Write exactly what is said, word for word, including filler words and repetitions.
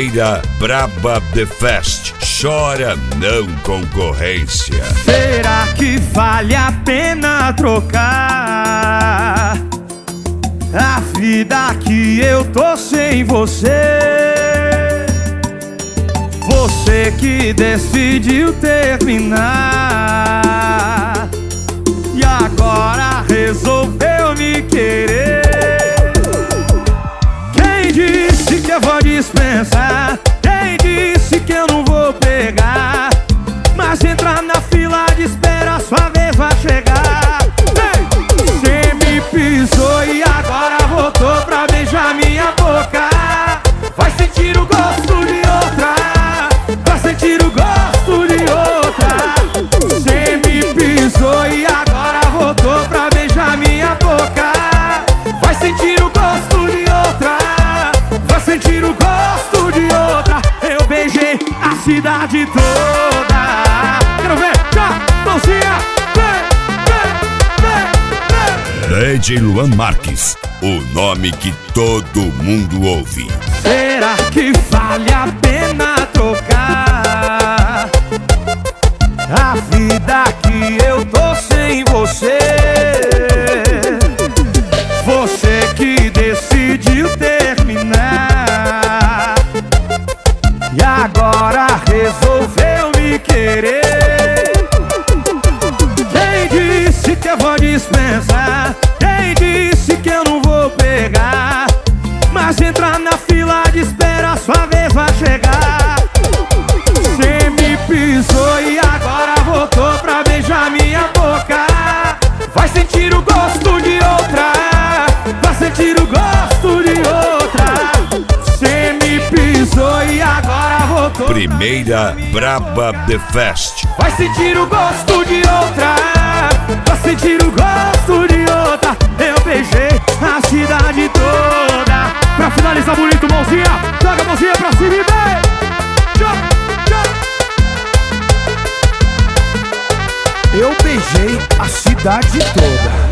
Primeira Braba The Fest. Chora não concorrência. Será que vale a pena trocar a vida que eu tô sem você? Você que decidiu terminar e agora resolveu me querer. Quem disse que eu vou dispensar? Quem disse que eu não vou pegar? Mas entrar na fila de espera, sua vez vai chegar. Cê me pisou e agora voltou pra beijar minha boca. Vai sentir o gosto de outra, vai sentir o gosto de outra. Cê me pisou e agora voltou pra beijar minha boca. Vai sentir o gosto de outra, vai sentir o gosto de outra. Eu beijei a cidade toda. Quero ver, já, mãozinha, vem, vem, vem, vem. D J Luan Marques, o nome que todo mundo ouve. Será que vale a pena trocar a vida que eu tô sem você? Você que decidiu terminar e agora resolveu me querer. Quem disse que eu vou dispensar? Quem disse que eu não vou pegar? Mas entrar na fila de espera, sua vez vai chegar. Cê me pisou e agora voltou pra beijar minha boca. Vai sentir o gosto de outra, vai sentir o gosto de outra. Cê me pisou e agora voltou. Primeira Braba The Fest. Vai sentir o gosto de outra, vai sentir o gosto de outra. Eu beijei a cidade toda. Pra finalizar bonito, mãozinha, joga a mãozinha pra cima e vem. Eu beijei a cidade toda.